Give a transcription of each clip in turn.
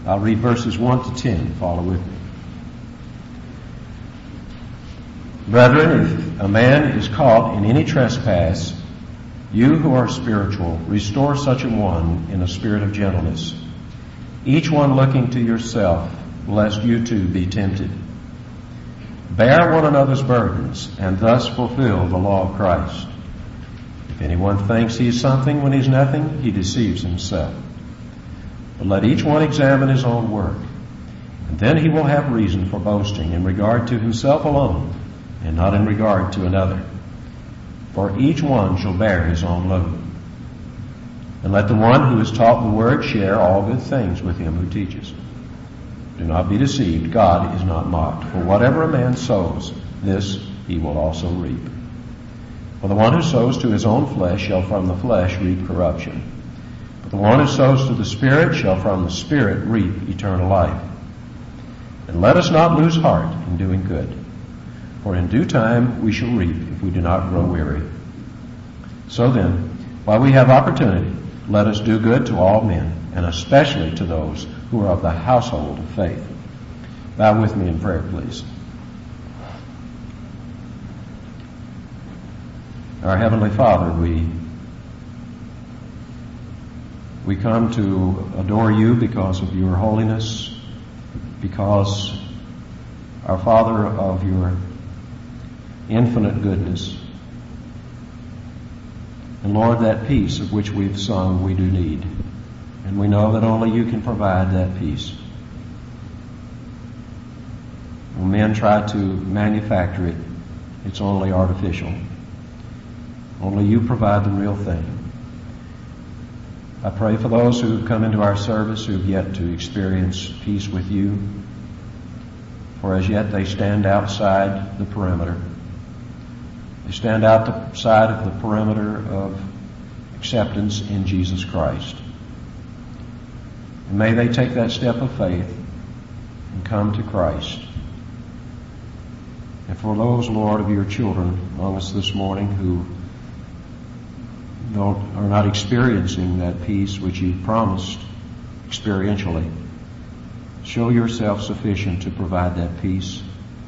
I'll read verses 1 to 10. Follow with me. Brethren, if a man is caught in any trespass, you who are spiritual, restore such a one in a spirit of gentleness, each one looking to yourself, lest you too be tempted. Bear one another's burdens, and thus fulfill the law of Christ. If anyone thinks he is something when he is nothing, he deceives himself. But let each one examine his own work, and then he will have reason for boasting in regard to himself alone, and not in regard to another. For each one shall bear his own load. And let the one who is taught the word share all good things with him who teaches. Do not be deceived, God is not mocked. For whatever a man sows, this he will also reap. For the one who sows to his own flesh shall from the flesh reap corruption. But the one who sows to the Spirit shall from the Spirit reap eternal life. And let us not lose heart in doing good, for in due time we shall reap if we do not grow weary. So then, while we have opportunity, let us do good to all men, and especially to those who are of the household of faith. Bow with me in prayer, please. Our Heavenly Father, we come to adore you because of your holiness, because, our Father, of your infinite goodness. And Lord, that peace of which we've sung, we do need. And we know that only you can provide that peace. When men try to manufacture it, it's only artificial. Only you provide the real thing. I pray for those who have come into our service who have yet to experience peace with you, for as yet they stand outside the perimeter. They stand outside of the perimeter of acceptance in Jesus Christ. And may they take that step of faith and come to Christ. And for those, Lord, of your children among us this morning who are not experiencing that peace which you promised experientially, show yourself sufficient to provide that peace.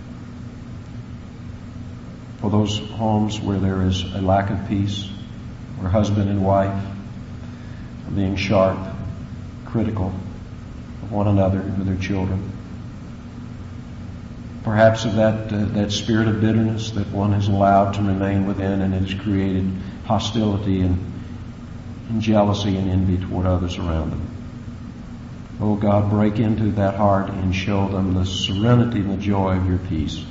For those homes where there is a lack of peace, where husband and wife are being sharp, critical of one another and of their children, perhaps of that spirit of bitterness that one has allowed to remain within, and it has created hostility and jealousy and envy toward others around them. Oh God, break into that heart and show them the serenity and the joy of your peace.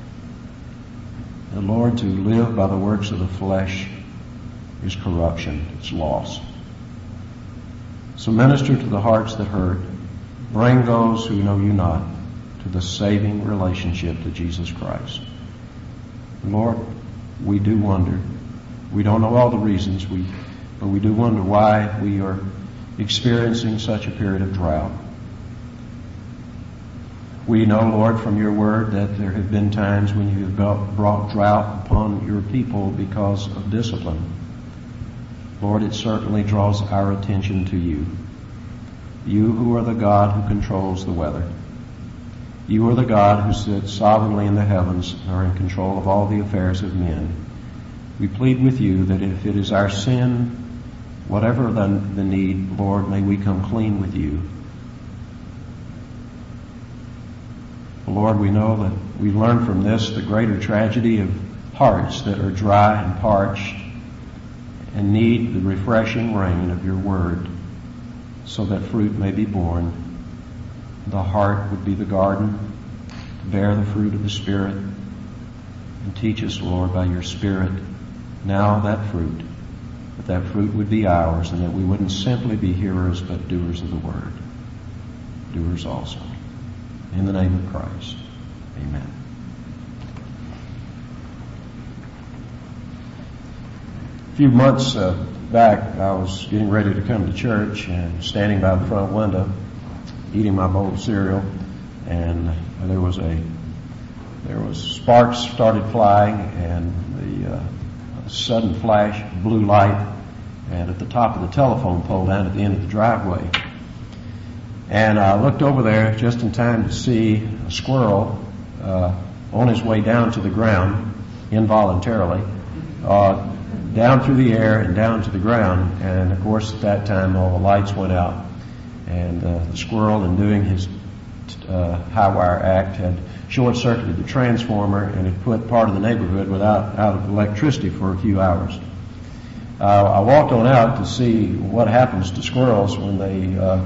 And Lord, to live by the works of the flesh is corruption, it's loss. So minister to the hearts that hurt. Bring those who know you not to the saving relationship to Jesus Christ. Lord, we do wonder. We don't know all the reasons, but we do wonder why we are experiencing such a period of drought. We know, Lord, from your word that there have been times when you have brought drought upon your people because of discipline. Lord, it certainly draws our attention to you. You who are the God who controls the weather. You are the God who sits sovereignly in the heavens and are in control of all the affairs of men. We plead with you that if it is our sin, whatever the need, Lord, may we come clean with you. Lord, we know that we learn from this the greater tragedy of hearts that are dry and parched and need the refreshing rain of your word so that fruit may be born. The heart would be the garden to bear the fruit of the Spirit. And teach us, Lord, by your Spirit, now that that fruit would be ours, and that we wouldn't simply be hearers but doers of the word. Doers also. In the name of Christ. Amen. A few months back, I was getting ready to come to church and standing by the front window, eating my bowl of cereal, and there was sparks started flying, and a sudden flash of blue light, and at the top of the telephone pole down at the end of the driveway. And I looked over there just in time to see a squirrel on his way down to the ground, involuntarily, down through the air and down to the ground. And of course, at that time, all the lights went out, and the squirrel, in doing his high wire act, had short-circuited the transformer and had put part of the neighborhood out of electricity for a few hours. I walked on out to see what happens to squirrels when they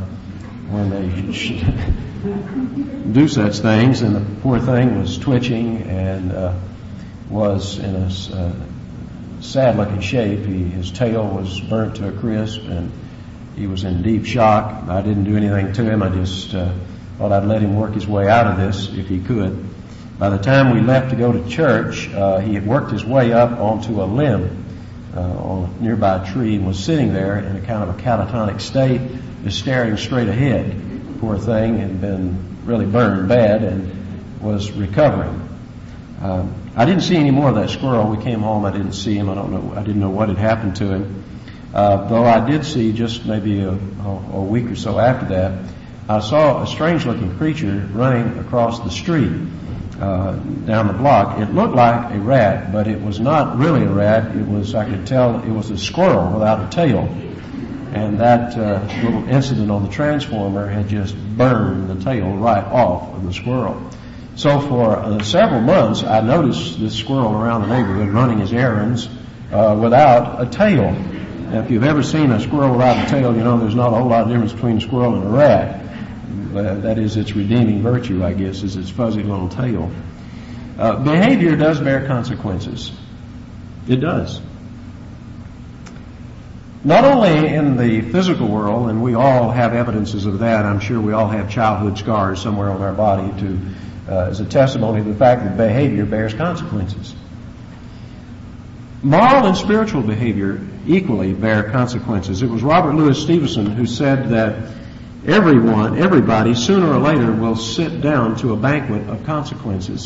do such things, and the poor thing was twitching and was in a sad-looking shape. His tail was burnt to a crisp, and he was in deep shock. I didn't do anything to him. I just thought I'd let him work his way out of this if he could. By the time we left to go to church, he had worked his way up onto a limb on a nearby tree and was sitting there in a kind of a catatonic state, just staring straight ahead. Poor thing had been really burned bad and was recovering. I didn't see any more of that squirrel. We came home. I didn't see him. I didn't know what had happened to him. Though I did see, just maybe a week or so after that, I saw a strange-looking creature running across the street down the block. It looked like a rat, but it was not really a rat. It was, I could tell, it was a squirrel without a tail. And that little incident on the transformer had just burned the tail right off of the squirrel. So for several months, I noticed this squirrel around the neighborhood running his errands without a tail. Now, if you've ever seen a squirrel without a tail, you know there's not a whole lot of difference between a squirrel and a rat. That is its redeeming virtue, I guess, is its fuzzy little tail. Behavior does bear consequences. It does. Not only in the physical world, and we all have evidences of that. I'm sure we all have childhood scars somewhere on our body as a testimony to the fact that behavior bears consequences. Moral and spiritual behavior equally bear consequences. It was Robert Louis Stevenson who said that everybody, sooner or later, will sit down to a banquet of consequences.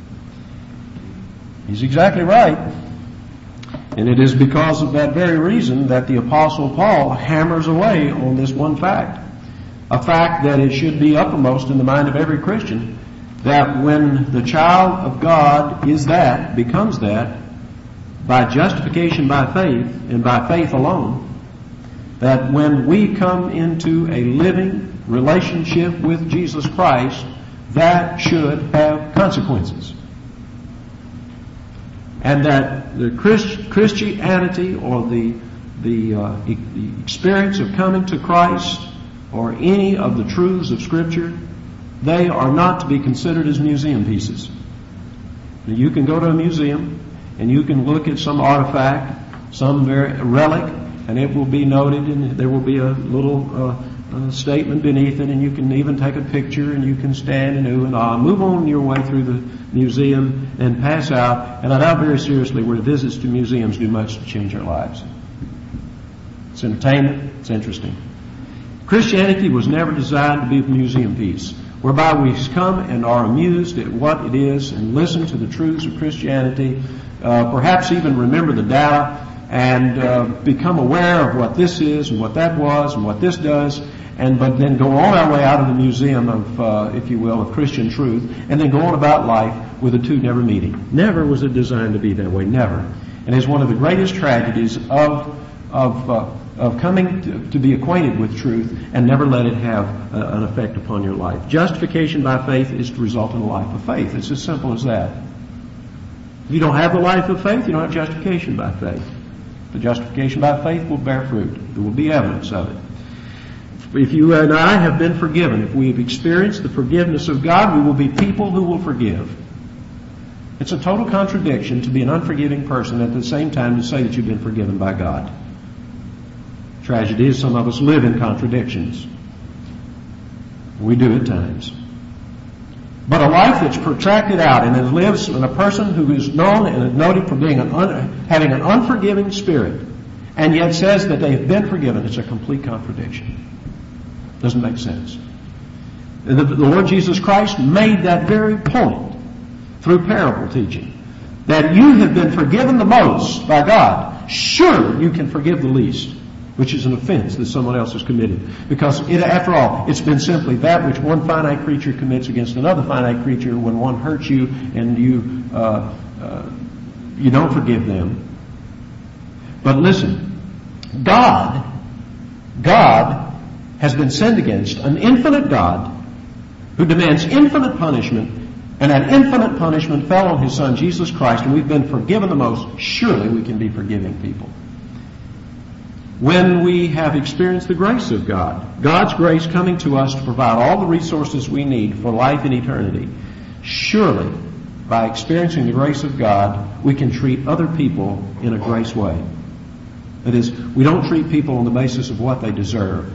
He's exactly right. And it is because of that very reason that the Apostle Paul hammers away on this one fact. A fact that it should be uppermost in the mind of every Christian, that when the child of God becomes that, by justification by faith, and by faith alone, that when we come into a living relationship with Jesus Christ, that should have consequences. And that the Christianity or the experience of coming to Christ or any of the truths of Scripture, they are not to be considered as museum pieces. Now, you can go to a museum and you can look at some artifact, some relic, and it will be noted, and there will be a little statement beneath it, and you can even take a picture, and you can stand and ooh and ah, move on your way through the museum and pass out. And I doubt very seriously where visits to museums do much to change our lives. It's entertainment. It's interesting. Christianity was never designed to be a museum piece, whereby we come and are amused at what it is and listen to the truths of Christianity, perhaps even remember the data, and become aware of what this is and what that was and what this does, but then go on our way out of the museum of, if you will, of Christian truth, and then go on about life with the two never meeting. Never was it designed to be that way, never. And it's one of the greatest tragedies of coming to be acquainted with truth and never let it have an effect upon your life. Justification by faith is to result in a life of faith. It's as simple as that. If you don't have the life of faith, you don't have justification by faith. The justification by faith will bear fruit. There will be evidence of it. If you and I have been forgiven, if we have experienced the forgiveness of God, we will be people who will forgive. It's a total contradiction to be an unforgiving person at the same time to say that you've been forgiven by God. Tragedy is some of us live in contradictions. We do at times. But a life that's protracted out and that lives in a person who is known and noted for being having an unforgiving spirit, and yet says that they have been forgiven, it's a complete contradiction. Doesn't make sense. And the Lord Jesus Christ made that very point through parable teaching, that you have been forgiven the most by God. Surely you can forgive the least. which is an offense that someone else has committed. Because after all, it's been simply that which one finite creature commits against another finite creature when one hurts you and you don't forgive them. But listen, God has been sinned against, an infinite God who demands infinite punishment, and that infinite punishment fell on His Son, Jesus Christ, and we've been forgiven the most. Surely we can be forgiving people. When we have experienced the grace of God, God's grace coming to us to provide all the resources we need for life and eternity, surely by experiencing the grace of God, we can treat other people in a grace way. That is, we don't treat people on the basis of what they deserve.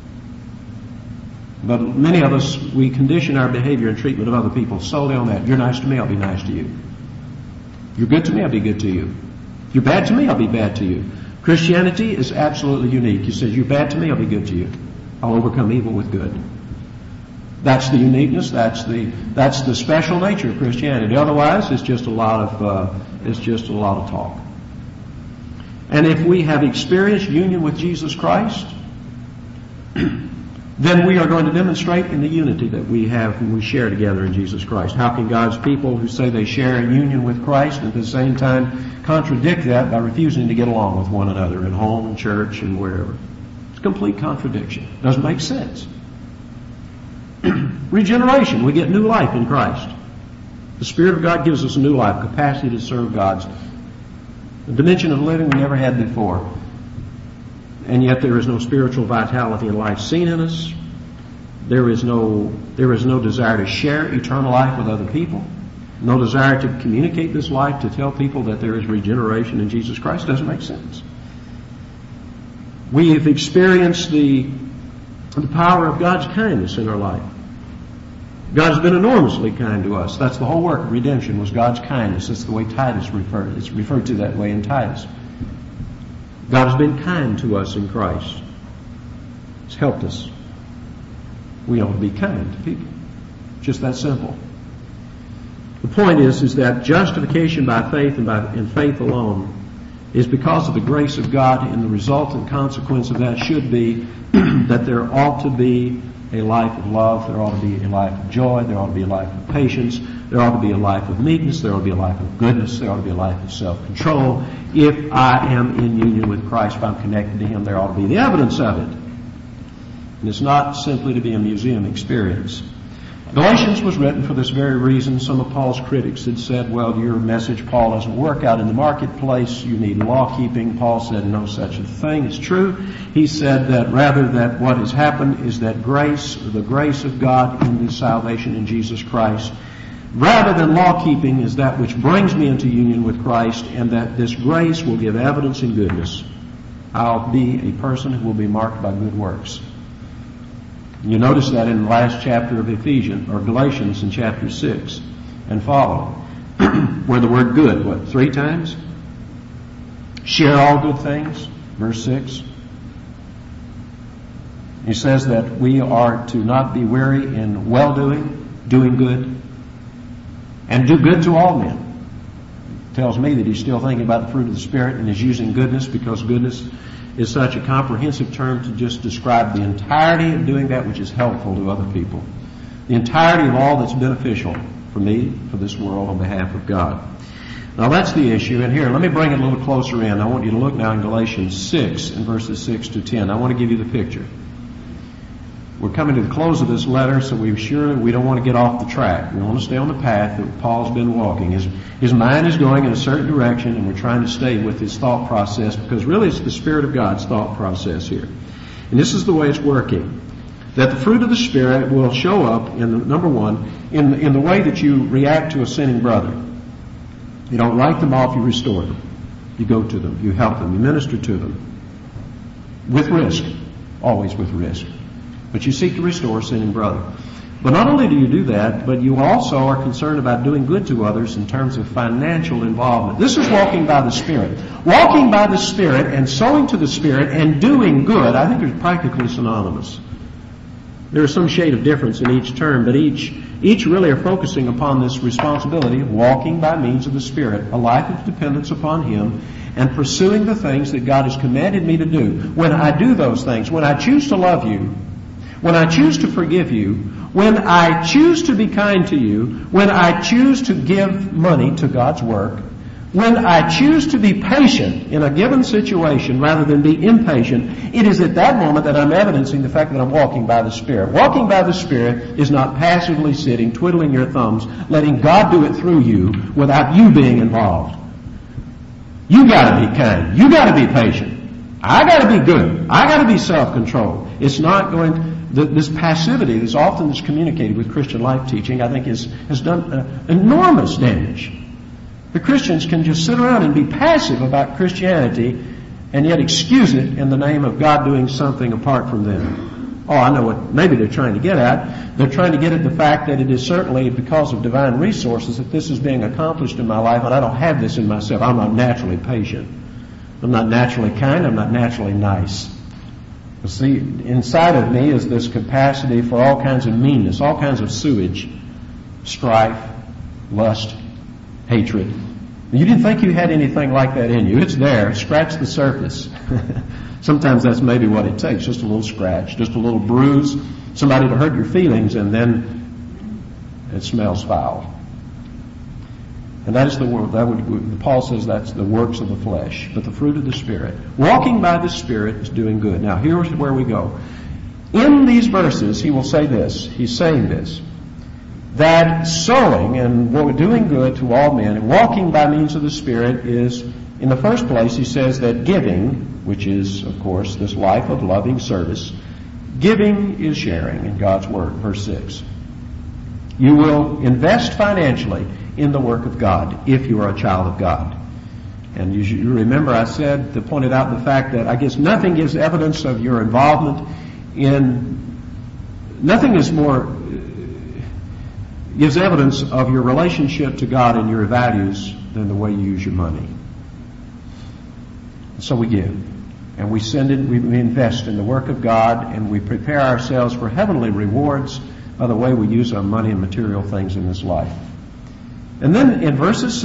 But many of us, we condition our behavior and treatment of other people solely on that. You're nice to me, I'll be nice to you. You're good to me, I'll be good to you. You're bad to me, I'll be bad to you. Christianity is absolutely unique. He says, you're bad to me, I'll be good to you. I'll overcome evil with good. That's the uniqueness, that's the special nature of Christianity. Otherwise, it's just a lot of talk. And if we have experienced union with Jesus Christ, then we are going to demonstrate in the unity that we have when we share together in Jesus Christ. How can God's people who say they share in union with Christ at the same time contradict that by refusing to get along with one another at home and church and wherever? It's a complete contradiction. Doesn't make sense. Regeneration. We get new life in Christ. The Spirit of God gives us a new life, capacity to serve God's a dimension of living we never had before. And yet there is no spiritual vitality and life seen in us. There is no desire to share eternal life with other people. No desire to communicate this life, to tell people that there is regeneration in Jesus Christ. Doesn't make sense. We have experienced the power of God's kindness in our life. God has been enormously kind to us. That's the whole work of redemption, was God's kindness. That's the way Titus referred. It's referred to that way in Titus. God has been kind to us in Christ. He's helped us. We ought to be kind to people. Just that simple. The point is that justification by faith and faith alone is because of the grace of God, and the resultant consequence of that should be that there ought to be a life of love, there ought to be a life of joy, there ought to be a life of patience, there ought to be a life of meekness, there ought to be a life of goodness, there ought to be a life of self-control. If I am in union with Christ, if I'm connected to Him, there ought to be the evidence of it. And it's not simply to be a museum experience. Galatians was written for this very reason. Some of Paul's critics had said, well, your message, Paul, doesn't work out in the marketplace. You need law keeping. Paul said no such a thing is true. He said that rather that what has happened is that grace, the grace of God in His salvation in Jesus Christ, rather than law keeping, is that which brings me into union with Christ, and that this grace will give evidence in goodness. I'll be a person who will be marked by good works. You notice that in the last chapter of Ephesians, or Galatians in chapter 6 and following, where the word good, 3 times? Share all good things, verse 6. He says that we are to not be weary in well-doing, doing good, and do good to all men. Tells me that he's still thinking about the fruit of the Spirit and is using goodness, because goodness is such a comprehensive term to just describe the entirety of doing that which is helpful to other people. The entirety of all that's beneficial for me, for this world, on behalf of God. Now that's the issue. And here, let me bring it a little closer in. I want you to look now in Galatians 6 and verses 6 to 10. I want to give you the picture. We're coming to the close of this letter, so we don't want to get off the track. We want to stay on the path that Paul's been walking. His mind is going in a certain direction, and we're trying to stay with his thought process, because really it's the Spirit of God's thought process here. And this is the way it's working. That the fruit of the Spirit will show up, number one, in the way that you react to a sinning brother. You don't write them off, you restore them. You go to them, you help them, you minister to them. With risk. Always with risk. But you seek to restore a sinning brother. But not only do you do that, but you also are concerned about doing good to others in terms of financial involvement. This is walking by the Spirit. Walking by the Spirit and sowing to the Spirit and doing good, I think, are practically synonymous. There is some shade of difference in each term, but each really are focusing upon this responsibility of walking by means of the Spirit, a life of dependence upon Him, and pursuing the things that God has commanded me to do. When I do those things, when I choose to love you, when I choose to forgive you, when I choose to be kind to you, when I choose to give money to God's work, when I choose to be patient in a given situation rather than be impatient, it is at that moment that I'm evidencing the fact that I'm walking by the Spirit. Walking by the Spirit is not passively sitting, twiddling your thumbs, letting God do it through you without you being involved. You gotta be kind. You gotta be patient. I gotta be good. I gotta be self-controlled. It's not this passivity that's often communicated with Christian life teaching, I think has done enormous damage. The Christians can just sit around and be passive about Christianity and yet excuse it in the name of God doing something apart from them. Oh, I know what maybe they're trying to get at. They're trying to get at the fact that it is certainly because of divine resources that this is being accomplished in my life, and I don't have this in myself. I'm not naturally patient. I'm not naturally kind. I'm not naturally nice. You see, inside of me is this capacity for all kinds of meanness, all kinds of sewage, strife, lust, hatred. You didn't think you had anything like that in you. It's there. Scratch the surface. Sometimes that's maybe what it takes, just a little scratch, just a little bruise, somebody to hurt your feelings, and then it smells foul. And that is the work. Paul says that's the works of the flesh, but the fruit of the Spirit. Walking by the Spirit is doing good. Now, here's where we go. In these verses, he will say this. He's saying this. That sowing and doing good to all men and walking by means of the Spirit is, in the first place, he says that giving, which is, of course, this life of loving service, giving is sharing in God's Word. Verse 6. You will invest financially in the work of God if you are a child of God. And you remember I pointed out the fact that I guess nothing gives evidence of your involvement gives evidence of your relationship to God and your values than the way you use your money. So we give. And we invest in the work of God, and we prepare ourselves for heavenly rewards by the way we use our money and material things in this life. And then in verses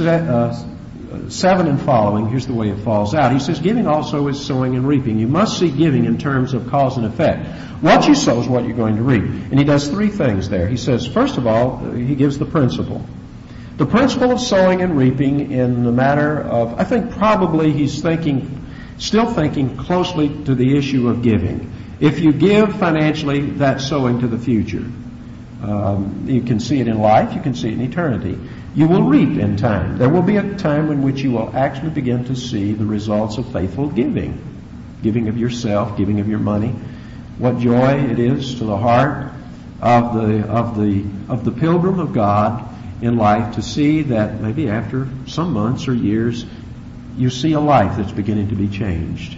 7 and following, here's the way it falls out. He says, giving also is sowing and reaping. You must see giving in terms of cause and effect. What you sow is what you're going to reap. And he does three things there. He says, first of all, he gives the principle. The principle of sowing and reaping in the matter of, I think probably he's still thinking closely to the issue of giving. If you give financially, that's sowing to the future. You can see it in life. You can see it in eternity. You will reap in time. There will be a time in which you will actually begin to see the results of faithful giving. Giving of yourself, giving of your money. What joy it is to the heart of the pilgrim of God in life to see that maybe after some months or years you see a life that's beginning to be changed.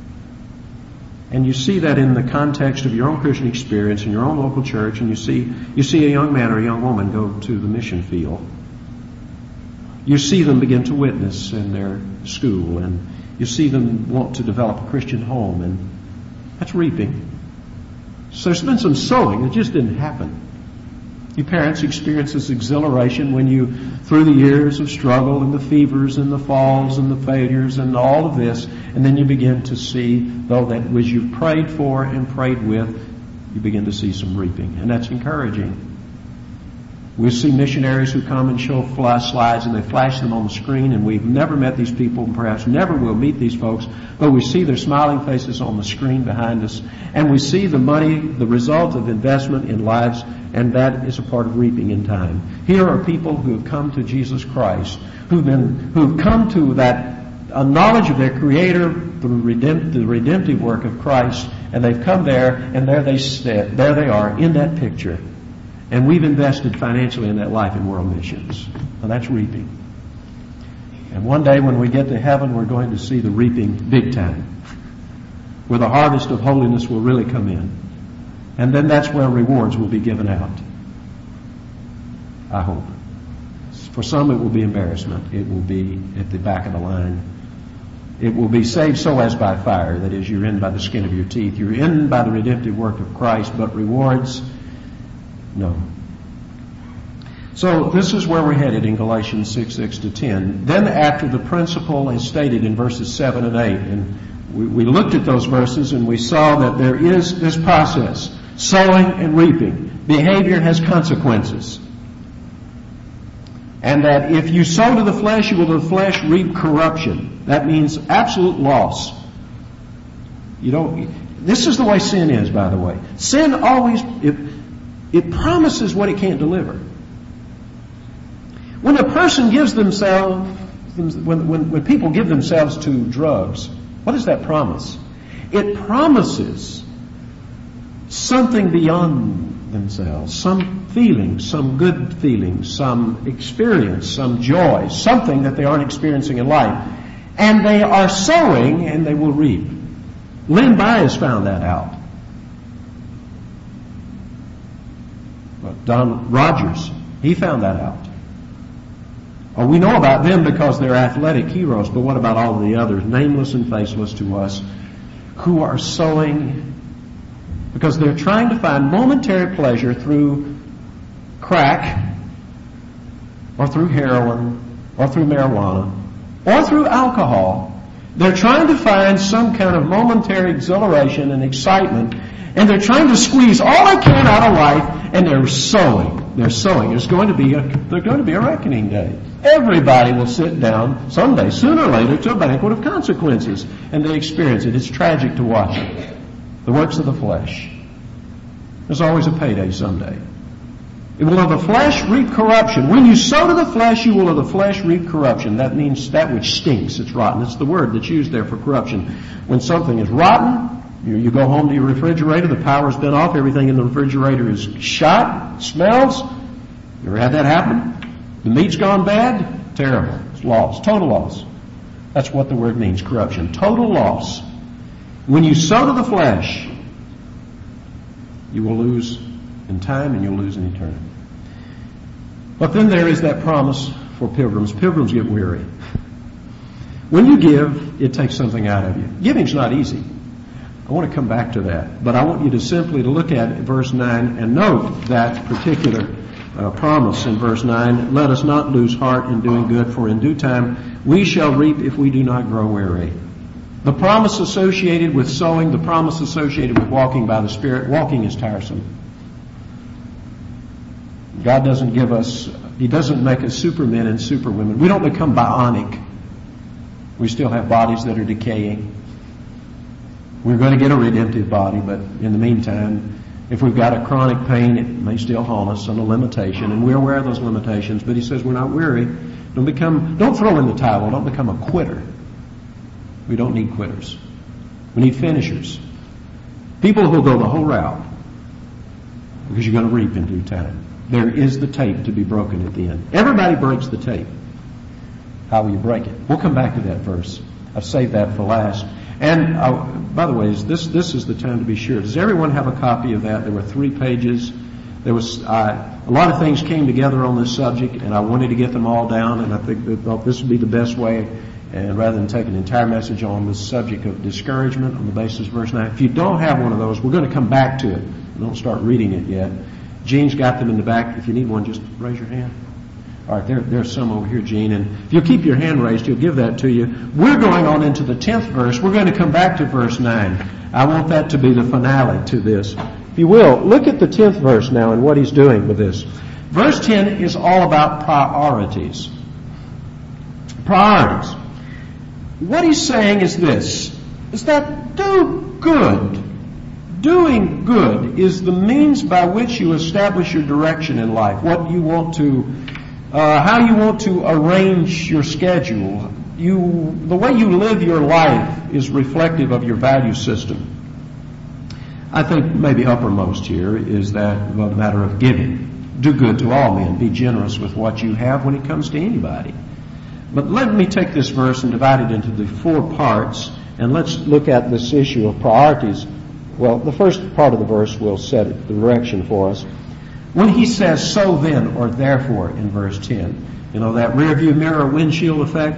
And you see that in the context of your own Christian experience in your own local church, and you see a young man or a young woman go to the mission field. You see them begin to witness in their school, and you see them want to develop a Christian home, and that's reaping. So there's been some sowing that just didn't happen. You parents experience this exhilaration when you, through the years of struggle and the fevers and the falls and the failures and all of this, and then you begin to see, though that was you prayed for and prayed with, you begin to see some reaping, and that's encouraging. We see missionaries who come and show slides, and they flash them on the screen, and we've never met these people, and perhaps never will meet these folks, but we see their smiling faces on the screen behind us, and we see the money, the result of investment in lives, and that is a part of reaping in time. Here are people who have come to Jesus Christ, who've come to that knowledge of their Creator, the redemptive work of Christ, and they've come there, and there they are in that picture. And we've invested financially in that life in world missions. Now that's reaping. And one day when we get to heaven, we're going to see the reaping big time, where the harvest of holiness will really come in. And then that's where rewards will be given out. I hope. For some it will be embarrassment. It will be at the back of the line. It will be saved so as by fire. That is, you're in by the skin of your teeth. You're in by the redemptive work of Christ, but rewards, no. So this is where we're headed in Galatians 6:6-10. Then after the principle is stated in verses 7 and 8, and we looked at those verses and we saw that there is this process, sowing and reaping. Behavior has consequences. And that if you sow to the flesh, you will to the flesh reap corruption. That means absolute loss. This is the way sin is, by the way. Sin always, it promises what it can't deliver. When a person gives themselves, when people give themselves to drugs, what does that promise? It promises something beyond themselves, some feeling, some good feeling, some experience, some joy, something that they aren't experiencing in life. And they are sowing and they will reap. Lynn Byers found that out. Don Rogers, he found that out. We know about them because they're athletic heroes, but what about all of the others, nameless and faceless to us, who are sowing because they're trying to find momentary pleasure through crack, or through heroin, or through marijuana, or through alcohol. They're trying to find some kind of momentary exhilaration and excitement, and they're trying to squeeze all they can out of life, and they're sowing. They're sowing. There's going to be a reckoning day. Everybody will sit down someday, sooner or later, to a banquet of consequences, and they experience it. It's tragic to watch it. The works of the flesh. There's always a payday someday. It will of the flesh reap corruption. When you sow to the flesh, you will of the flesh reap corruption. That means that which stinks. It's rotten. It's the word that's used there for corruption. When something is rotten, you go home to your refrigerator, the power's been off, everything in the refrigerator is shot, smells. You ever had that happen? The meat's gone bad? Terrible. It's loss. Total loss. That's what the word means, corruption. Total loss. When you sow to the flesh, you will lose in time and you'll lose in eternity. But then there is that promise for pilgrims. Pilgrims get weary. When you give, it takes something out of you. Giving's not easy. I want to come back to that. But I want you to simply look at verse 9 and note that particular promise in verse 9. Let us not lose heart in doing good, for in due time we shall reap if we do not grow weary. The promise associated with sowing, the promise associated with walking by the Spirit, walking is tiresome. God doesn't give us, He doesn't make us supermen and superwomen. We don't become bionic. We still have bodies that are decaying. We're going to get a redemptive body, but in the meantime, if we've got a chronic pain, it may still haunt us on a limitation, and we're aware of those limitations, but He says we're not weary. Don't throw in the towel. Don't become a quitter. We don't need quitters. We need finishers. People who will go the whole route, because you're going to reap in due time. There is the tape to be broken at the end. Everybody breaks the tape. How will you break it? We'll come back to that verse. I've saved that for last. And by the way, this is the time to be sure. Does everyone have a copy of that? There were 3 pages. There was a lot of things came together on this subject, and I wanted to get them all down. And I think that this would be the best way. And rather than take an entire message on this subject of discouragement on the basis of verse 9, if you don't have one of those, we're going to come back to it. Don't start reading it yet. Gene's got them in the back. If you need one, just raise your hand. All right, there's some over here, Gene. And if you'll keep your hand raised, he'll give that to you. We're going on into the 10th verse. We're going to come back to verse 9. I want that to be the finale to this. If you will, look at the 10th verse now and what he's doing with this. Verse 10 is all about priorities. Priorities. What he's saying is this, is that do good. Doing good is the means by which you establish your direction in life, what you want to, how you want to arrange your schedule. The way you live your life is reflective of your value system. I think maybe uppermost here is that the matter of giving. Do good to all men. Be generous with what you have when it comes to anybody. But let me take this verse and divide it into the 4 parts, and let's look at this issue of priorities. Well, the first part of the verse will set the direction for us. When he says, so then, or therefore, in verse 10, that rear view mirror windshield effect,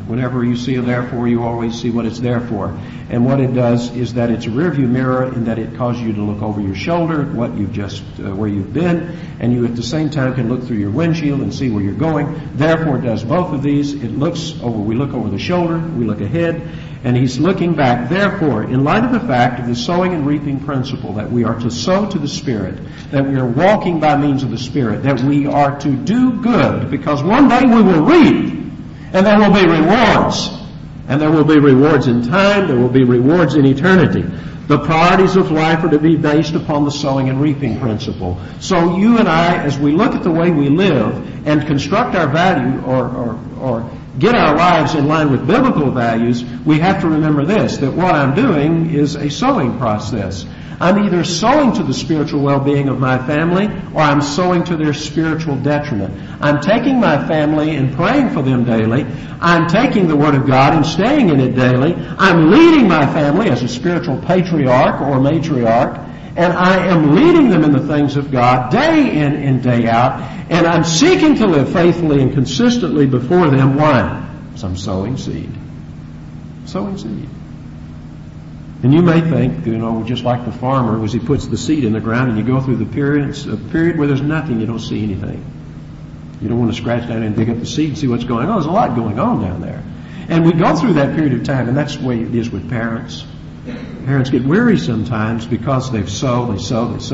Whenever you see a therefore, you always see what it's there for. And what it does is that it's a rearview mirror in that it causes you to look over your shoulder, what you've just, where you've been, and you at the same time can look through your windshield and see where you're going. Therefore, it does both of these. It looks over, we look over the shoulder, we look ahead, and he's looking back. Therefore, in light of the fact of the sowing and reaping principle, that we are to sow to the Spirit, that we are walking by means of the Spirit, that we are to do good, because one day we will reap, and there will be rewards. And there will be rewards in time, there will be rewards in eternity. The priorities of life are to be based upon the sowing and reaping principle. So you and I, as we look at the way we live and construct our value or get our lives in line with biblical values, we have to remember this, that what I'm doing is a sowing process. I'm either sowing to the spiritual well-being of my family or I'm sowing to their spiritual detriment. I'm taking my family and praying for them daily. I'm taking the Word of God and staying in it daily. I'm leading my family as a spiritual patriarch or matriarch, and I am leading them in the things of God day in and day out, and I'm seeking to live faithfully and consistently before them. Why? Because I'm sowing seed. Sowing seed. And you may think, just like the farmer, as he puts the seed in the ground and you go through the period where there's nothing, you don't see anything. You don't want to scratch down and dig up the seed and see what's going on. There's a lot going on down there. And we go through that period of time, and that's the way it is with parents. Parents get weary sometimes because they sow when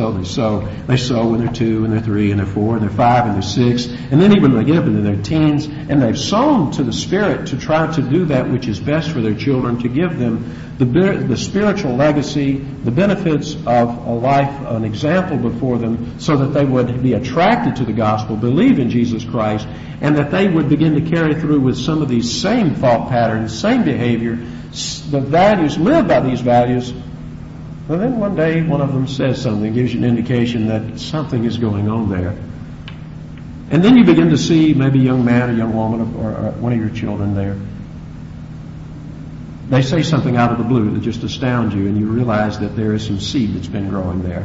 they're 2 and they're 3 and they're 4 and they're 5 and they're 6, and then even when they get up into their teens, and they've sown to the Spirit to try to do that which is best for their children, to give them the spiritual legacy, the benefits of a life, an example before them, so that they would be attracted to the gospel, believe in Jesus Christ, and that they would begin to carry through with some of these same thought patterns, same behavior, the values, live by these values. Well, then one day one of them says something, gives you an indication that something is going on there. And then you begin to see maybe a young man, a young woman, or one of your children there. They say something out of the blue that just astounds you, and you realize that there is some seed that's been growing there.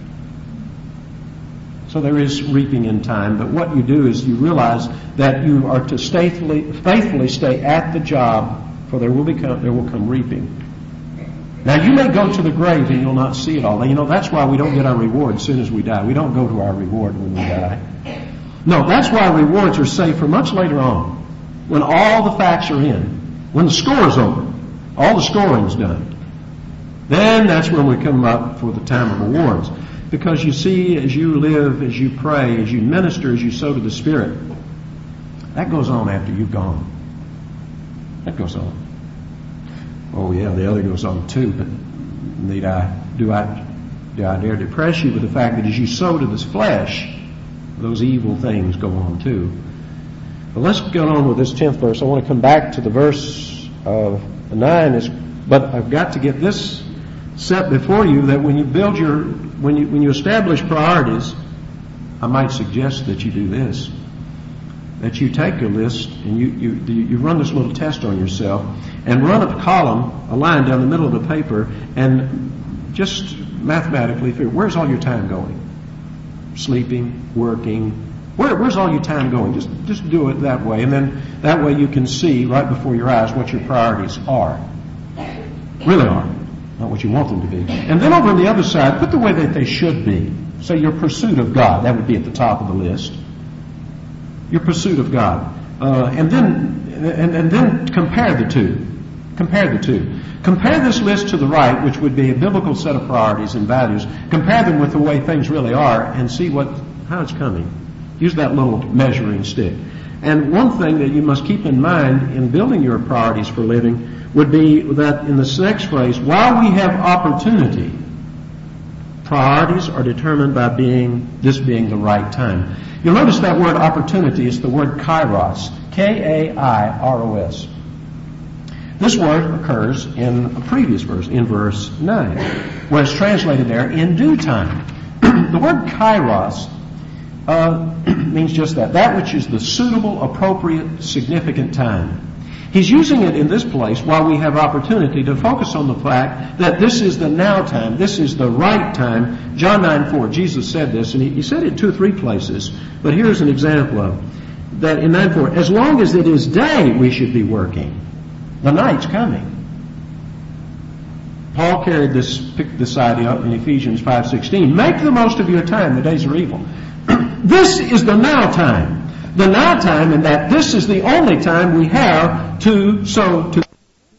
So there is reaping in time, but what you do is you realize that you are to faithfully stay at the job, for there will come reaping. Now you may go to the grave and you'll not see it all. That's why we don't get our reward as soon as we die. We don't go to our reward when we die. No, that's why rewards are saved for much later on, when all the facts are in, when the score is over, all the scoring's done. Then that's when we come up for the time of awards. Because you see, as you live, as you pray, as you minister, as you sow to the Spirit, that goes on after you've gone. That goes on. Oh yeah, the other goes on too, but do I dare depress you with the fact that as you sow to this flesh, those evil things go on too. But let's go on with this 10th verse. I want to come back to the verse of 9, but I've got to get this set before you, that when you build when you establish priorities, I might suggest that you do this. That you take a list and you run this little test on yourself and run a line down the middle of the paper, and just mathematically figure, where's all your time going? Sleeping, working, where's all your time going? Just do it that way, and then that way you can see right before your eyes what your priorities are. Really are. Not what you want them to be. And then over on the other side, put the way that they should be. So your pursuit of God, that would be at the top of the list. Your pursuit of God. And then compare the two. Compare the two. Compare this list to the right, which would be a biblical set of priorities and values. Compare them with the way things really are and see how it's coming. Use that little measuring stick. And one thing that you must keep in mind in building your priorities for living would be that in this next phrase, while we have opportunity, priorities are determined by this being the right time. You'll notice that word opportunity is the word kairos, K-A-I-R-O-S. This word occurs in a previous verse, in verse 9, where it's translated there, in due time. The word kairos means just that which is the suitable, appropriate, significant time. He's using it in this place while we have opportunity to focus on the fact that this is the now time, this is the right time. John 9:4, Jesus said this, and he said it 2 or 3 places, but here's an example of it. that in 9:4, as long as it is day, we should be working. The night's coming. Paul picked this idea up in Ephesians 5:16. Make the most of your time, the days are evil. This is the now time. The now time, in that this is the only time we have to sow to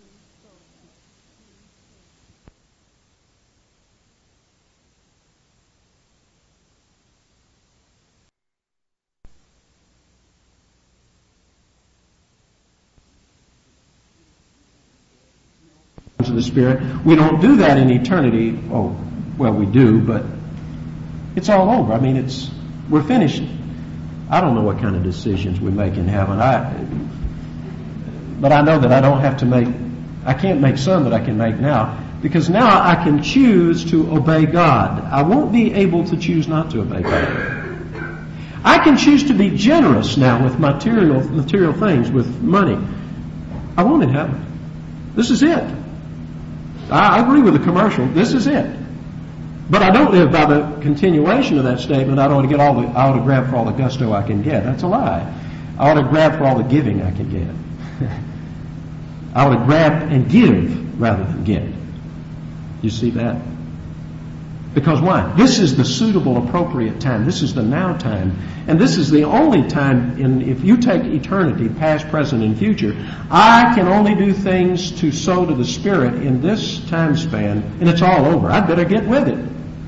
of the Spirit. We don't do that in eternity. Oh, well, we do, but it's all over. I mean, we're finished. I don't know what kind of decisions we make in heaven. But I know that I can't make some that I can make now, because now I can choose to obey God. I won't be able to choose not to obey God. I can choose to be generous now with material things, with money. I won't in heaven. This is it. I agree with the commercial. This is it. But I don't live by the continuation of that statement. I ought to grab for all the gusto I can get. That's a lie. I ought to grab for all the giving I can get. I ought to grab and give rather than get. You see that? Because why? This is the suitable, appropriate time. This is the now time. And this is the only time, if you take eternity, past, present, and future, I can only do things to sow to the Spirit in this time span, and it's all over. I'd better get with it.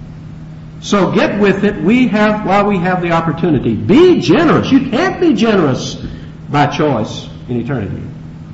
So get with it while we have the opportunity. Be generous. You can't be generous by choice in eternity.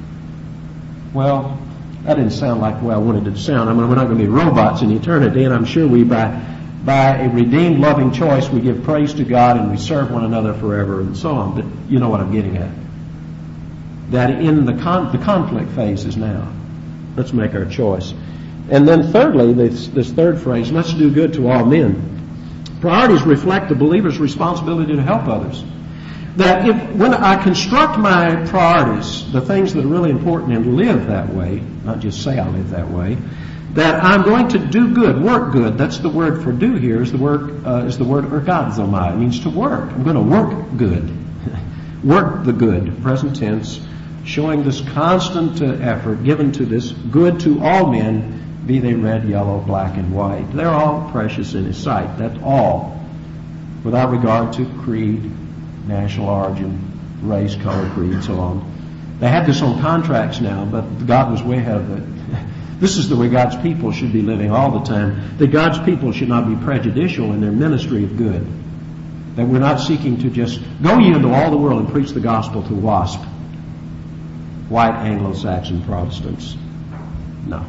Well, that didn't sound like the way I wanted it to sound. I mean, we're not going to be robots in eternity, and I'm sure by a redeemed, loving choice, we give praise to God and we serve one another forever and so on. But you know what I'm getting at. That in the conflict phase is now. Let's make our choice. And then thirdly, this third phrase, let's do good to all men. Priorities reflect the believer's responsibility to help others. That when I construct my priorities, the things that are really important, and live that way, not just say I live that way, that I'm going to do good, work good. That's the word for do here, is the word ergazomai. It means to work. I'm going to work good. Work the good, present tense, showing this constant effort given to this good to all men, be they red, yellow, black, and white. They're all precious in His sight. That's all. Without regard to creed, national origin, race, color, creed, so on. They have this on contracts now, but God was way ahead of it. This is the way God's people should be living all the time. That God's people should not be prejudicial in their ministry of good. That we're not seeking to just go ye into all the world and preach the gospel to WASP, white Anglo-Saxon Protestants. No.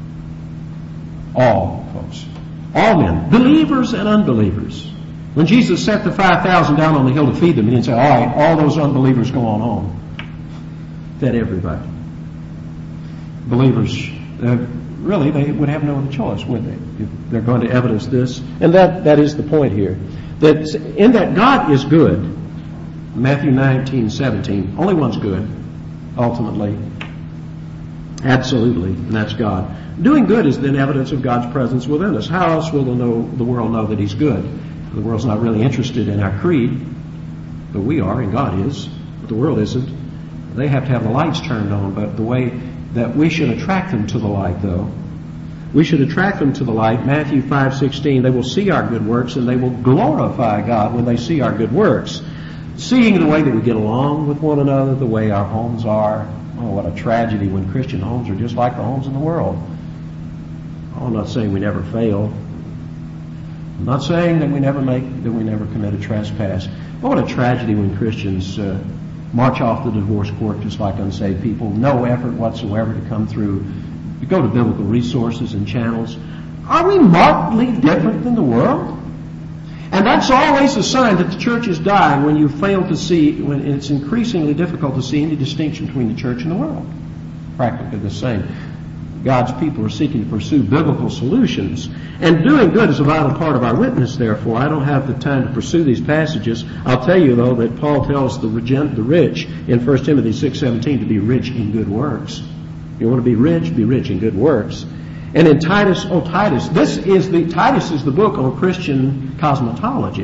All, folks. All men, believers and unbelievers. When Jesus set the 5,000 down on the hill to feed them, He didn't say, all right, all those unbelievers go on home. Fed everybody. Believers, really, they would have no other choice, would they? If they're going to evidence this. And that is the point here. That in that God is good. Matthew 19:17. Only one's good, ultimately. Absolutely. And that's God. Doing good is then evidence of God's presence within us. How else will the world know that He's good? The world's not really interested in our creed, but we are, and God is, but the world isn't. They have to have the lights turned on, but the way that we should attract them to the light, though, we should attract them to the light. Matthew 5:16, they will see our good works, and they will glorify God when they see our good works. Seeing the way that we get along with one another, the way our homes are. Oh, what a tragedy when Christian homes are just like the homes in the world. Oh, I'm not saying we never fail. I'm not saying that we never commit a trespass. But what a tragedy when Christians march off the divorce court just like unsaved people. No effort whatsoever to come through. You go to biblical resources and channels. Are we markedly different than the world? And that's always a sign that the church is dying, when you fail to see, when it's increasingly difficult to see any distinction between the church and the world. Practically the same. God's people are seeking to pursue biblical solutions. And doing good is a vital part of our witness, therefore. I don't have the time to pursue these passages. I'll tell you, though, that Paul tells the rich in 1 Timothy 6:17 to be rich in good works. You want to be rich in good works. And in Titus, Titus is the book on Christian cosmetology.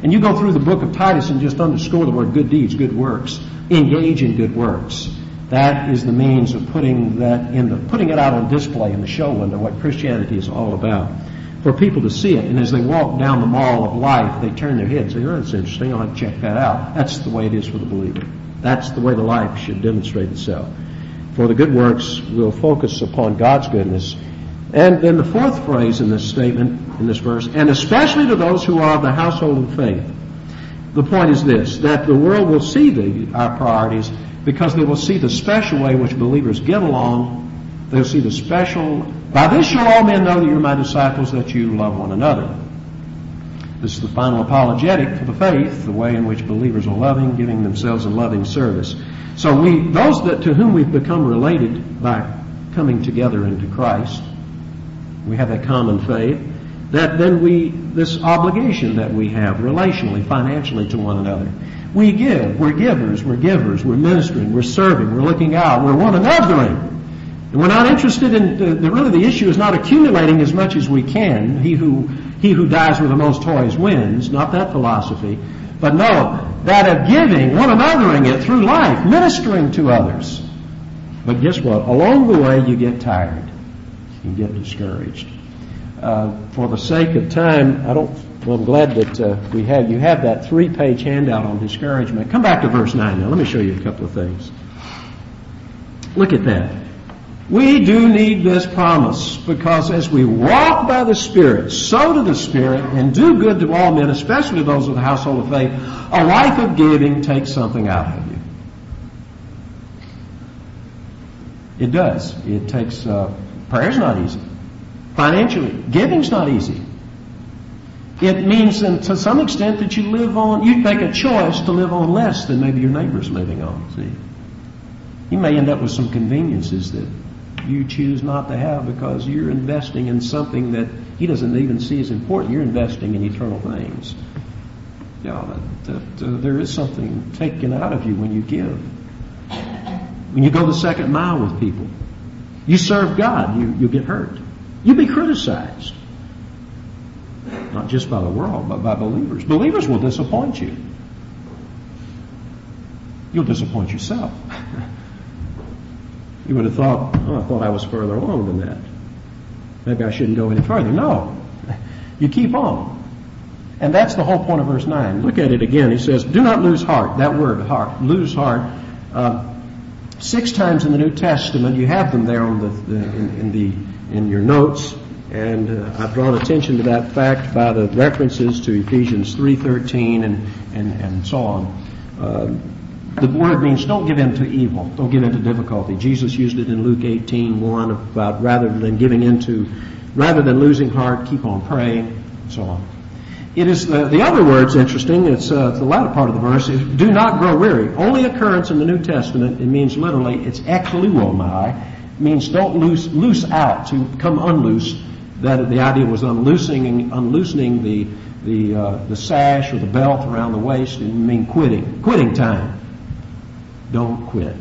And you go through the book of Titus and just underscore the word good deeds, good works. Engage in good works. That is the means of putting it out on display in the show window, what Christianity is all about. For people to see it, and as they walk down the mall of life, they turn their heads and say, oh, that's interesting, I'll have to check that out. That's the way it is for the believer. That's the way the life should demonstrate itself. For the good works will focus upon God's goodness. And then the fourth phrase in this statement, in this verse, and especially to those who are of the household of faith. The point is this, that the world will see our priorities because they will see the special way in which believers get along. They'll see the special, by this shall all men know that you're my disciples, that you love one another. This is the final apologetic for the faith, the way in which believers are loving, giving themselves in loving service. So those to whom we've become related by coming together into Christ, we have that common faith, that then this obligation that we have relationally, financially to one another. We give, we're givers, we're ministering, we're serving, we're looking out, we're one anothering. And we're not interested in, really the issue is not accumulating as much as we can. He who dies with the most toys wins, not that philosophy. But no, that of giving, one anothering it through life, ministering to others. But guess what? Along the way you get tired. You get discouraged. For the sake of time, I'm glad that you have that 3-page handout on discouragement. Come back to verse 9 now. Let me show you a couple of things. Look at that. We do need this promise because as we walk by the Spirit, sow to the Spirit, and do good to all men, especially those of the household of faith, a life of giving takes something out of you. It does. It takes, prayer's not easy. Financially, giving's not easy. It means to some extent that you make a choice to live on less than maybe your neighbor's living on. See? You may end up with some conveniences that you choose not to have because you're investing in something that he doesn't even see as important. You're investing in eternal things. There is something taken out of you when you give. When you go the second mile with people, you serve God, you get hurt. You'll be criticized. Not just by the world, but by believers. Believers will disappoint you. You'll disappoint yourself. You would have thought, I thought I was further along than that. Maybe I shouldn't go any further. No. You keep on. And that's the whole point of verse 9. Look at it again. He says, do not lose heart. That word, heart, lose heart. 6 times in the New Testament, you have them there in your notes. And I've drawn attention to that fact by the references to Ephesians 3:13 and so on. The word means don't give in to evil. Don't give in to difficulty. Jesus used it in Luke 18:1 about rather than losing heart, keep on praying, and so on. It is the other word's interesting. It's the latter part of the verse. Is, do not grow weary. Only occurrence in the New Testament. It means literally, it's ekluomai. It means don't loose out, to come unloose. That the idea was unloosening the sash or the belt around the waist, and mean quitting time. Don't quit.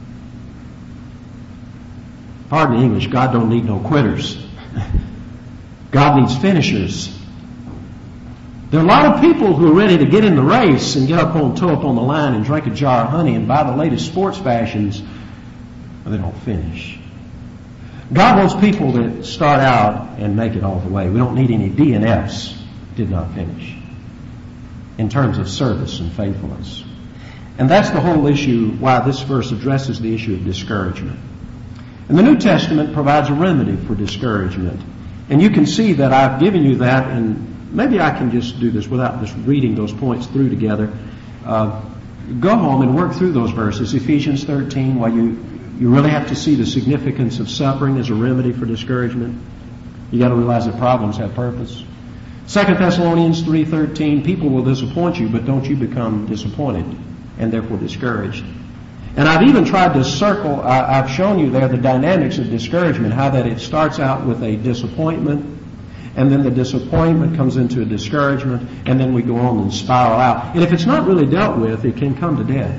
Pardon the English, God don't need no quitters. God needs finishers. There are a lot of people who are ready to get in the race and get toe up on the line and drink a jar of honey and buy the latest sports fashions, but they don't finish. God wants people that start out and make it all the way. We don't need any DNFs, did not finish, in terms of service and faithfulness. And that's the whole issue, why this verse addresses the issue of discouragement. And the New Testament provides a remedy for discouragement. And you can see that I've given you that, and maybe I can just do this without just reading those points through together. Go home and work through those verses. Ephesians 13, while you really have to see the significance of suffering as a remedy for discouragement. You got to realize that problems have purpose. 2 Thessalonians 3:13, people will disappoint you, but don't you become disappointed and therefore discouraged. And I've even tried to circle, I've shown you there the dynamics of discouragement, how that it starts out with a disappointment, and then the disappointment comes into a discouragement, and then we go on and spiral out. And if it's not really dealt with, it can come to death.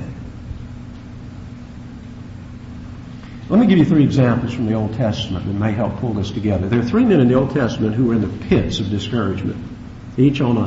Let me give you 3 examples from the Old Testament that may help pull this together. There are 3 men in the Old Testament who were in the pits of discouragement, each on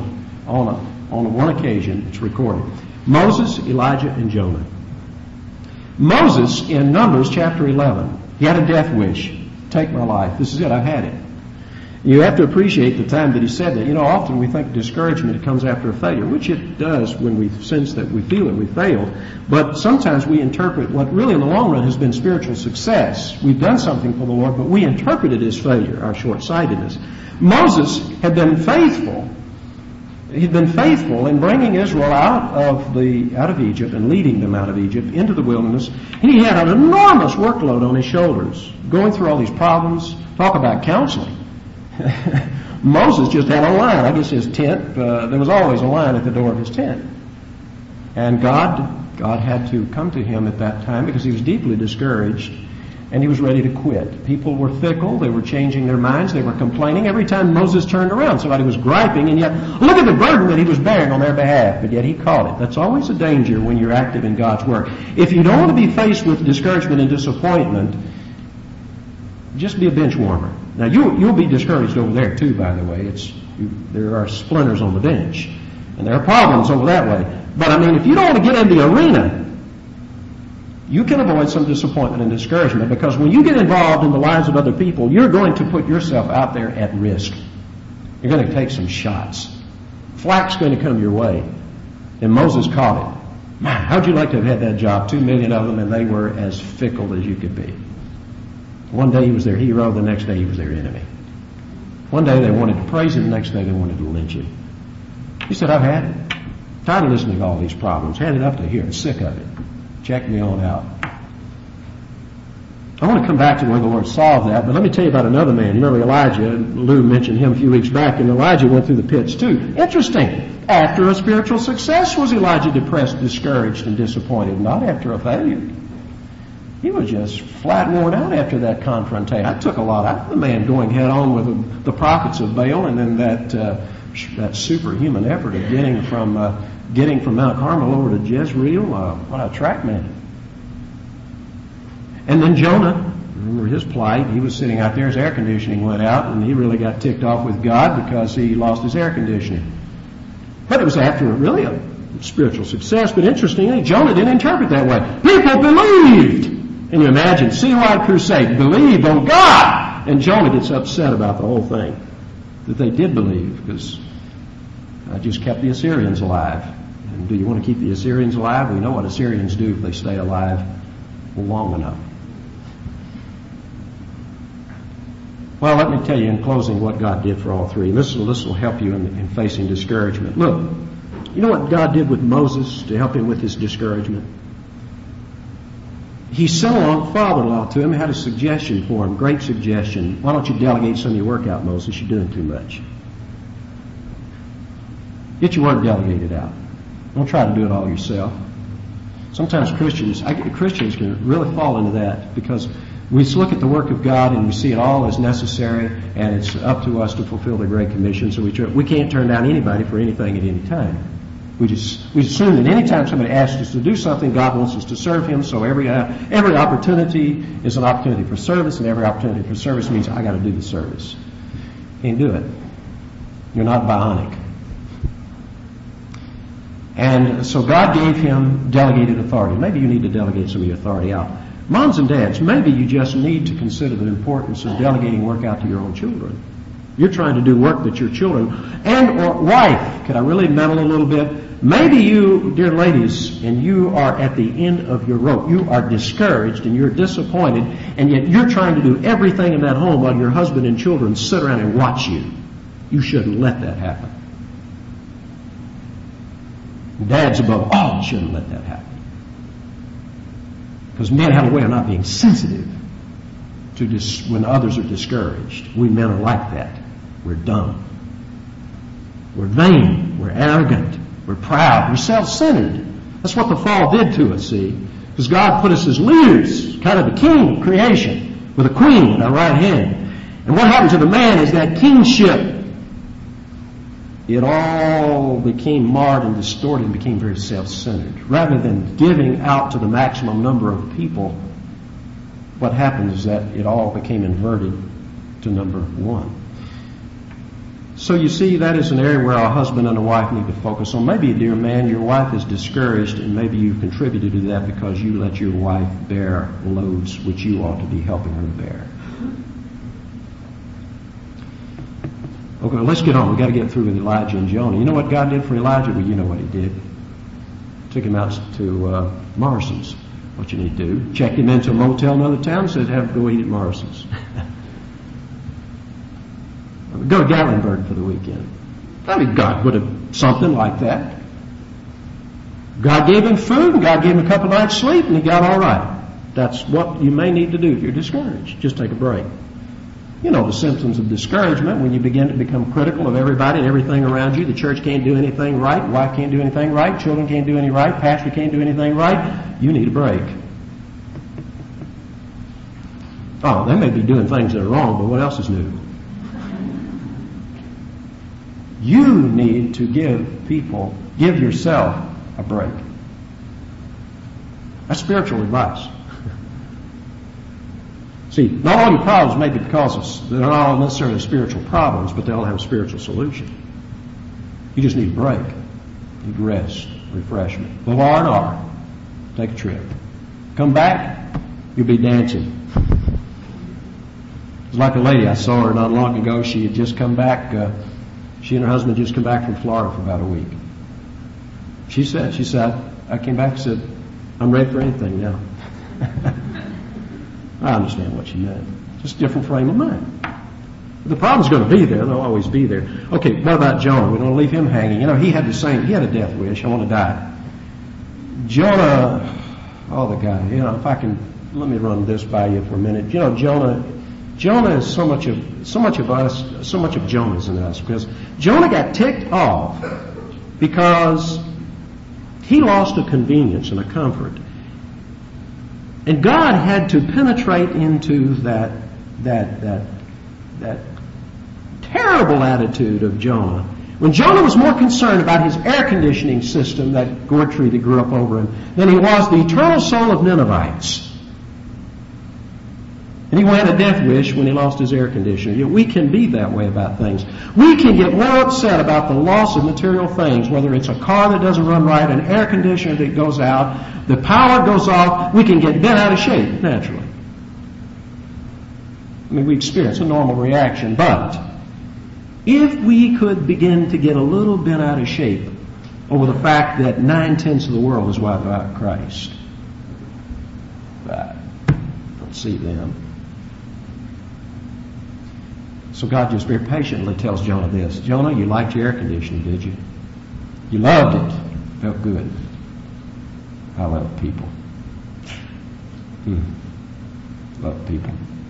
on one occasion, it's recorded. Moses, Elijah, and Jonah. Moses, in Numbers chapter 11, he had a death wish. Take my life. This is it. I've had it. You have to appreciate the time that he said that. Often we think discouragement comes after a failure, which it does when we sense that we feel that we failed. But sometimes we interpret what really in the long run has been spiritual success. We've done something for the Lord, but we interpret it as failure, our short-sightedness. Moses had been faithful. He'd been faithful in bringing Israel out of Egypt and leading them out of Egypt into the wilderness. He had an enormous workload on his shoulders, going through all these problems. Talk about counseling. Moses just had a line. I guess his tent, there was always a line at the door of his tent. And God had to come to him at that time because he was deeply discouraged and he was ready to quit. People were fickle. They were changing their minds. They were complaining. Every time Moses turned around, somebody was griping, and yet look at the burden that he was bearing on their behalf, but yet he caught it. That's always a danger when you're active in God's work. If you don't want to be faced with discouragement and disappointment, just be a bench warmer. Now, you'll be discouraged over there, too, by the way. There are splinters on the bench, and there are problems over that way. But, if you don't want to get in the arena, you can avoid some disappointment and discouragement, because when you get involved in the lives of other people, you're going to put yourself out there at risk. You're going to take some shots. Flack's going to come your way. And Moses caught it. Man, how'd you like to have had that job? 2 million of them, and they were as fickle as you could be. One day he was their hero, the next day he was their enemy. One day they wanted to praise him, the next day they wanted to lynch him. He said, I've had it. Tired of listening to all these problems. Had it up to here. Sick of it. Check me on out. I want to come back to where the Lord solved that, but let me tell you about another man. You remember Elijah? Lou mentioned him a few weeks back, and Elijah went through the pits too. Interesting. After a spiritual success was Elijah depressed, discouraged, and disappointed, not after a failure. He was just flat worn out after that confrontation. I took a lot out of the man going head on with the prophets of Baal, and then that superhuman effort of getting from Mount Carmel over to Jezreel. What a track man. And then Jonah, remember his plight. He was sitting out there, his air conditioning went out, and he really got ticked off with God because he lost his air conditioning. But it was after really a spiritual success. But interestingly, Jonah didn't interpret that way. People believed. And you imagine, citywide crusade, believed on God. And Jonah gets upset about the whole thing. That they did believe, because I just kept the Assyrians alive. And do you want to keep the Assyrians alive? We know what Assyrians do if they stay alive long enough. Well, let me tell you in closing what God did for all three. And this will help you in facing discouragement. Look, you know what God did with Moses to help him with his discouragement? He sent along father-in-law to him, had a suggestion for him, great suggestion. Why don't you delegate some of your work out, Moses? You're doing too much. Get your work delegated out. Don't try to do it all yourself. Sometimes Christians can really fall into that because we look at the work of God and we see it all as necessary, and it's up to us to fulfill the Great Commission. So we can't turn down anybody for anything at any time. We assume that any time somebody asks us to do something, God wants us to serve Him. So every opportunity is an opportunity for service, and every opportunity for service means I got to do the service. Can't do it. You're not bionic. And so God gave him delegated authority. Maybe you need to delegate some of your authority out. Moms and dads, maybe you just need to consider the importance of delegating work out to your own children. You're trying to do work that your children and or wife, could I really meddle a little bit? Maybe you, dear ladies, and you are at the end of your rope. You are discouraged and you're disappointed, and yet you're trying to do everything in that home while your husband and children sit around and watch you. You shouldn't let that happen. Dads above all shouldn't let that happen. Because men have a way of not being sensitive to when others are discouraged. We men are like that. We're dumb. We're vain. We're arrogant. We're proud. We're self-centered. That's what the fall did to us, see? Because God put us as leaders, kind of the king of creation, with a queen at our right hand. And what happened to the man is that kingship, it all became marred and distorted and became very self-centered. Rather than giving out to the maximum number of people, what happened is that it all became inverted to number one. So you see, that is an area where a husband and a wife need to focus on. Maybe, dear man, your wife is discouraged, and maybe you've contributed to that because you let your wife bear loads which you ought to be helping her bear. Okay, let's get on. We've got to get through with Elijah and Jonah. You know what God did for Elijah? Well, you know what he did. Took him out to Morrison's. What you need to do. Checked him into a motel in another town, said, have go eat at Morrison's. Go to Gatlinburg for the weekend. I mean, God would have something like that. God gave him food, and God gave him a couple nights sleep, and he got all right. That's what you may need to do if you're discouraged. Just take a break. You know the symptoms of discouragement when you begin to become critical of everybody and everything around you. The church can't do anything right. Wife can't do anything right. Children can't do anything right. Pastor can't do anything right. You need a break. Oh, they may be doing things that are wrong, but what else is new? You need to give yourself a break. That's spiritual advice. See, not all your problems may be because they're not all necessarily spiritual problems, but they all have a spiritual solution. You just need a break. You need rest, refreshment. Go R&R. Take a trip. Come back, you'll be dancing. It's like a lady, I saw her not long ago. She had just come back. She and her husband had just come back from Florida for about a week. She said, I came back and said, I'm ready for anything now. I understand what she meant. Just a different frame of mind. The problem's going to be there. They'll always be there. Okay, what about Jonah? We don't leave him hanging. You know, he had a death wish. I want to die. Jonah, the guy, if I can, let me run this by you for a minute. Jonah is so much of us, so much of Jonah's in us, because Jonah got ticked off because he lost a convenience and a comfort. And God had to penetrate into that terrible attitude of Jonah. When Jonah was more concerned about his air conditioning system, that gourd tree that grew up over him, than he was the eternal soul of Ninevites. And he had a death wish when he lost his air conditioner. We can be that way about things. We can get more upset about the loss of material things, whether it's a car that doesn't run right, an air conditioner that goes out, the power goes off. We can get bent out of shape, naturally. I mean, we experience a normal reaction. But if we could begin to get a little bent out of shape over the fact that 9/10 of the world is without Christ, I don't see them. So God just very patiently tells Jonah this. Jonah, you liked your air conditioning, did you? You loved it. Felt good. I love people. Love people.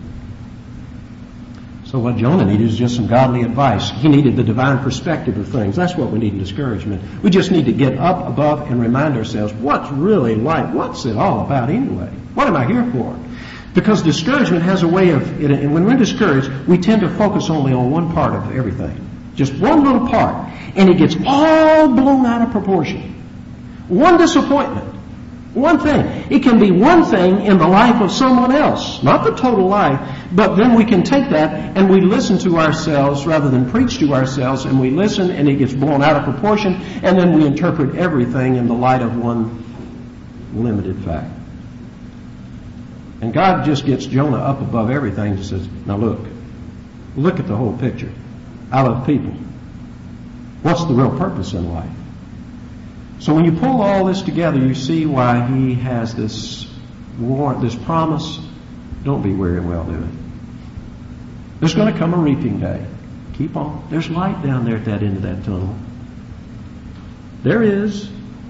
So what Jonah needed is just some godly advice. He needed the divine perspective of things. That's what we need in discouragement. We just need to get up above and remind ourselves what's really life. What's it all about anyway? What am I here for? Because discouragement has a way of, and when we're discouraged, we tend to focus only on one part of everything. Just one little part. And it gets all blown out of proportion. One disappointment. One thing. It can be one thing in the life of someone else. Not the total life. But then we can take that and we listen to ourselves rather than preach to ourselves. And we listen and it gets blown out of proportion. And then we interpret everything in the light of one limited fact. And God just gets Jonah up above everything and says, now look at the whole picture. I love people. What's the real purpose in life? So when you pull all this together, you see why he has this promise. Don't be weary and well doing. There's going to come a reaping day. Keep on. There's light down there at that end of that tunnel. There is.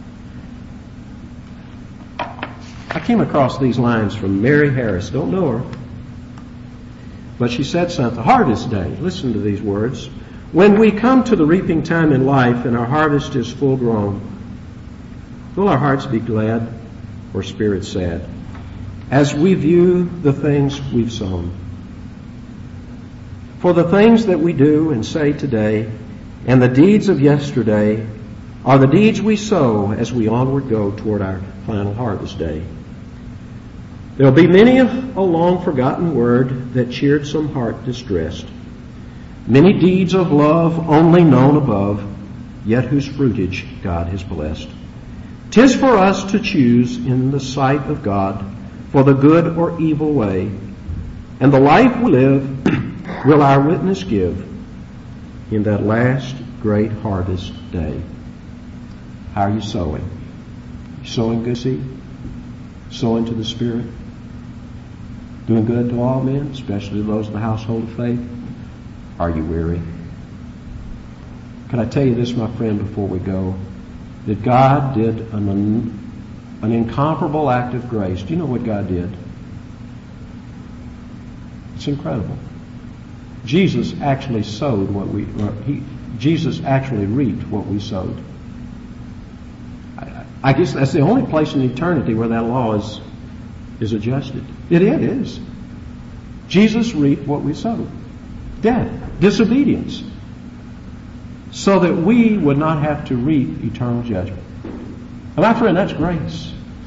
I came across these lines from Mary Harris. Don't know her. But she said something. Harvest day. Listen to these words. When we come to the reaping time in life and our harvest is full grown, will our hearts be glad or spirits sad as we view the things we've sown? For the things that we do and say today and the deeds of yesterday are the deeds we sow as we onward go toward our final harvest day. There'll be many a long forgotten word that cheered some heart distressed. Many deeds of love only known above, yet whose fruitage God has blessed. 'Tis for us to choose in the sight of God for the good or evil way, and the life we live will our witness give in that last great harvest day. How are you sowing? You sowing good seed? Sowing to the Spirit? Doing good to all men, especially those of the household of faith? Are you weary? Can I tell you this, my friend, before we go? That God did an incomparable act of grace. Do you know what God did? It's incredible. Jesus actually sowed what Jesus actually reaped what we sowed. I guess that's the only place in eternity where that law is adjusted. It is. Jesus reaped what we sowed. Death, disobedience, so that we would not have to reap eternal judgment. And my friend, that's grace.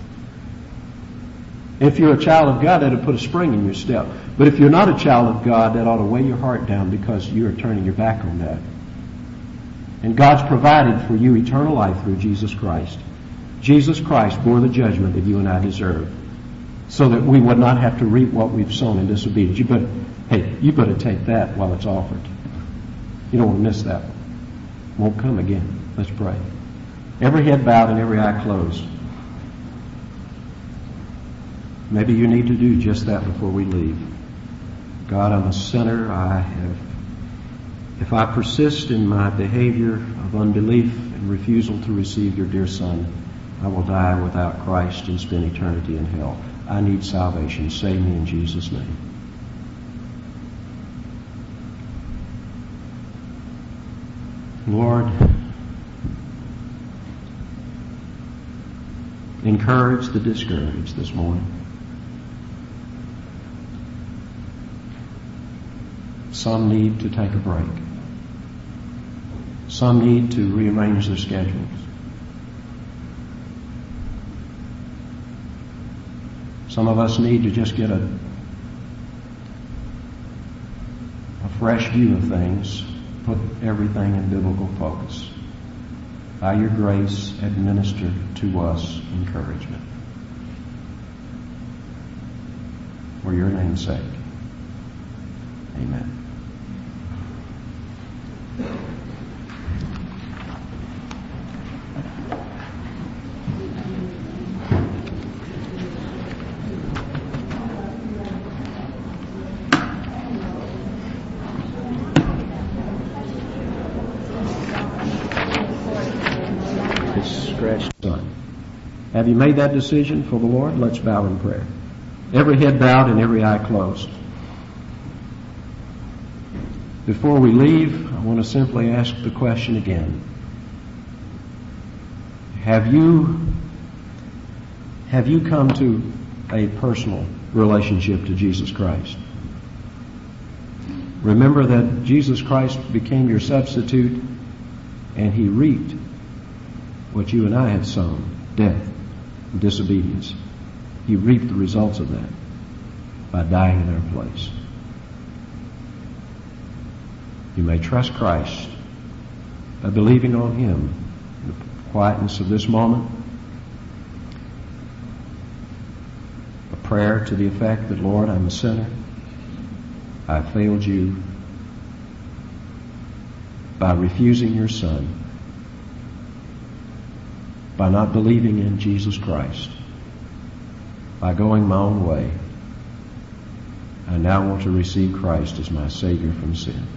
If you're a child of God, that'll put a spring in your step. But if you're not a child of God, that ought to weigh your heart down because you're turning your back on that. And God's provided for you eternal life through Jesus Christ. Jesus Christ bore the judgment that you and I deserve, so that we would not have to reap what we've sown in disobedience. You better take that while it's offered. You don't want to miss that one. Won't come again. Let's pray. Every head bowed and every eye closed. Maybe you need to do just that before we leave. God, I'm a sinner. If I persist in my behavior of unbelief and refusal to receive your dear Son, I will die without Christ and spend eternity in hell. I need salvation. Save me in Jesus' name. Lord, encourage the discouraged this morning. Some need to take a break. Some need to rearrange their schedules. Some of us need to just get a fresh view of things, put everything in biblical focus. By your grace, administer to us encouragement. For your name's sake. Amen. Son. Have you made that decision for the Lord? Let's bow in prayer. Every head bowed and every eye closed. Before we leave, I want to simply ask the question again. Have you come to a personal relationship to Jesus Christ? Remember that Jesus Christ became your substitute and he reaped what you and I had sown, death and disobedience. He reaped the results of that by dying in our place. You may trust Christ by believing on him in the quietness of this moment. A prayer to the effect that, Lord, I'm a sinner. I failed you by refusing your Son, by not believing in Jesus Christ, by going my own way. I now want to receive Christ as my Savior from sin.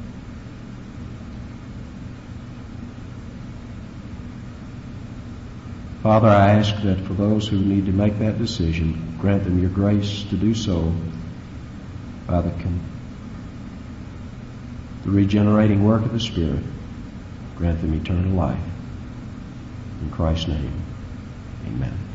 Father, I ask that for those who need to make that decision, grant them your grace to do so by the regenerating work of the Spirit. Grant them eternal life. In Christ's name, amen.